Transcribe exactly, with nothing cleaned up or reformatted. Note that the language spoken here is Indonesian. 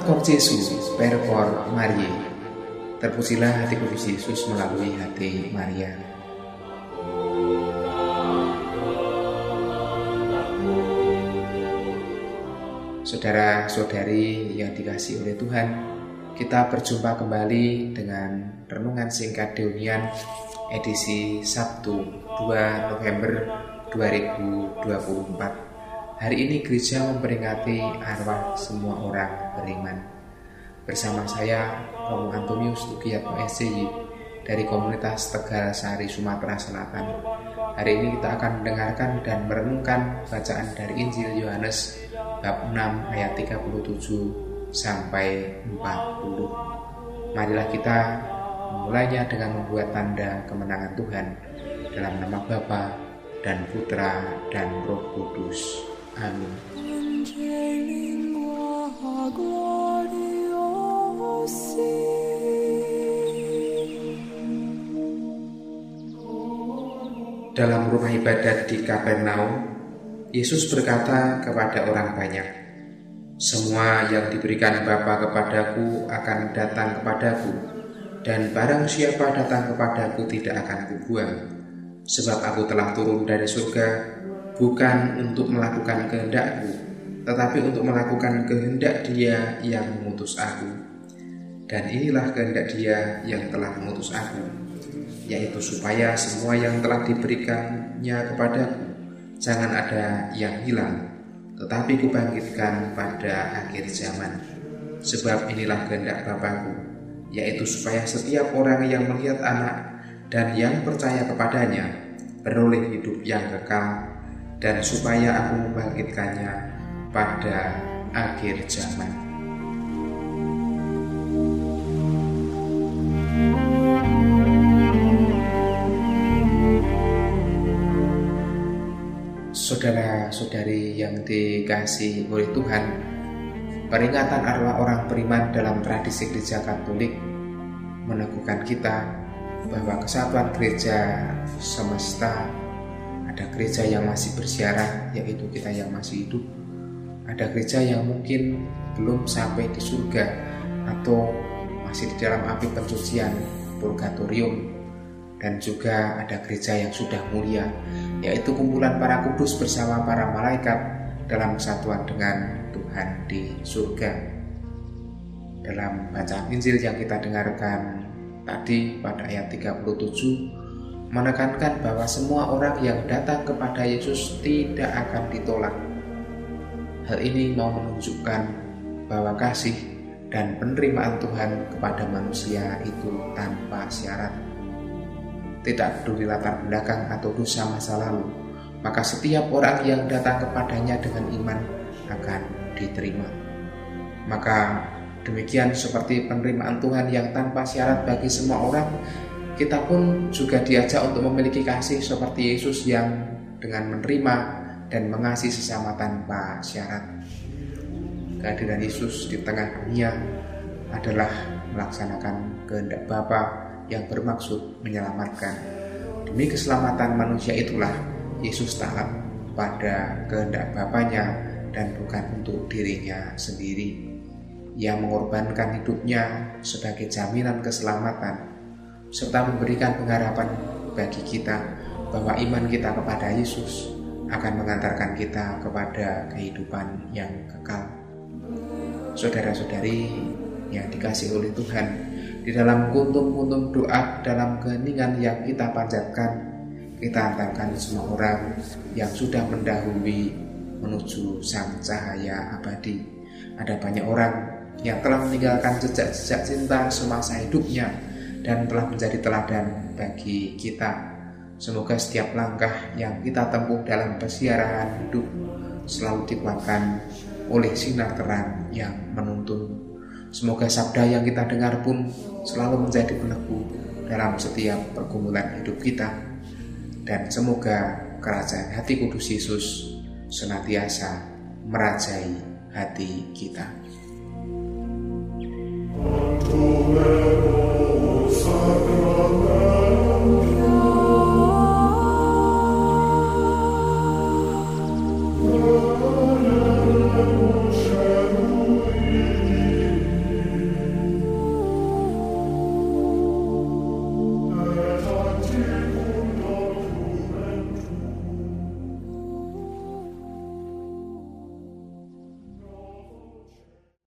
Selamat Cor Jesu, per cor Mariae. Terpujilah hati kudus Yesus melalui hati Maria. Saudara-saudari yang dikasihi oleh Tuhan, kita berjumpa kembali dengan renungan singkat Deunian edisi Sabtu dua November dua ribu dua puluh empat. Hari ini gereja memperingati arwah semua orang beriman. Bersama saya, Romo Antonius Tugiatmo S C Y dari komunitas Tegal Sari, Sumatera Selatan. Hari ini kita akan mendengarkan dan merenungkan bacaan dari Injil Yohanes bab enam ayat tiga puluh tujuh sampai empat puluh. Marilah kita memulainya dengan membuat tanda kemenangan Tuhan dalam nama Bapa dan Putra dan Roh Kudus. Amin. Dalam rumah ibadat di Kapernaum, Yesus berkata kepada orang banyak, "Semua yang diberikan Bapa kepadaku akan datang kepadaku, dan barang siapa datang kepadaku tidak akan kubuang. Sebab aku telah turun dari surga, bukan untuk melakukan kehendakku, tetapi untuk melakukan kehendak Dia yang mengutus aku. Dan inilah kehendak Dia yang telah mengutus aku, yaitu supaya semua yang telah diberikannya kepadaku jangan ada yang hilang, tetapi kubangkitkan pada akhir zaman. Sebab inilah kehendak Bapa-Ku, yaitu supaya setiap orang yang melihat Anak dan yang percaya kepadanya beroleh hidup yang kekal, dan supaya aku membangkitkannya pada akhir zaman." Saudara-saudari yang dikasihi oleh Tuhan, peringatan arwah orang beriman dalam tradisi gereja Katolik meneguhkan kita bahwa kesatuan gereja semesta. Ada gereja yang masih bersiarah, yaitu kita yang masih hidup. Ada gereja yang mungkin belum sampai di surga atau masih di dalam api pencucian, purgatorium. Dan juga ada gereja yang sudah mulia, yaitu kumpulan para kudus bersama para malaikat dalam kesatuan dengan Tuhan di surga. Dalam bacaan Injil yang kita dengarkan tadi pada ayat tiga puluh tujuh, menekankan bahwa semua orang yang datang kepada Yesus tidak akan ditolak. Hal ini mau menunjukkan bahwa kasih dan penerimaan Tuhan kepada manusia itu tanpa syarat. Tidak peduli latar belakang atau dosa masa lalu, maka setiap orang yang datang kepadanya dengan iman akan diterima. Maka demikian seperti penerimaan Tuhan yang tanpa syarat bagi semua orang, kita pun juga diajak untuk memiliki kasih seperti Yesus yang dengan menerima dan mengasihi sesama tanpa syarat. Kehadiran Yesus di tengah dunia adalah melaksanakan kehendak Bapa yang bermaksud menyelamatkan. Demi keselamatan manusia itulah Yesus taat pada kehendak Bapanya dan bukan untuk dirinya sendiri. Ia mengorbankan hidupnya sebagai jaminan keselamatan, serta memberikan pengharapan bagi kita bahwa iman kita kepada Yesus akan mengantarkan kita kepada kehidupan yang kekal. Saudara-saudari yang dikasihi oleh Tuhan, di dalam kuntum-kuntum doa dalam keheningan yang kita panjatkan, kita antarkan semua orang yang sudah mendahului menuju sang cahaya abadi. Ada banyak orang yang telah meninggalkan jejak-jejak cinta semasa hidupnya dan telah menjadi teladan bagi kita. Semoga setiap langkah yang kita tempuh dalam persiaran hidup selalu dikuatkan oleh sinar terang yang menuntun. Semoga sabda yang kita dengar pun selalu menjadi belenggu dalam setiap pergumulan hidup kita. Dan semoga kerajaan hati kudus Yesus senantiasa merajai hati kita. Alleluia.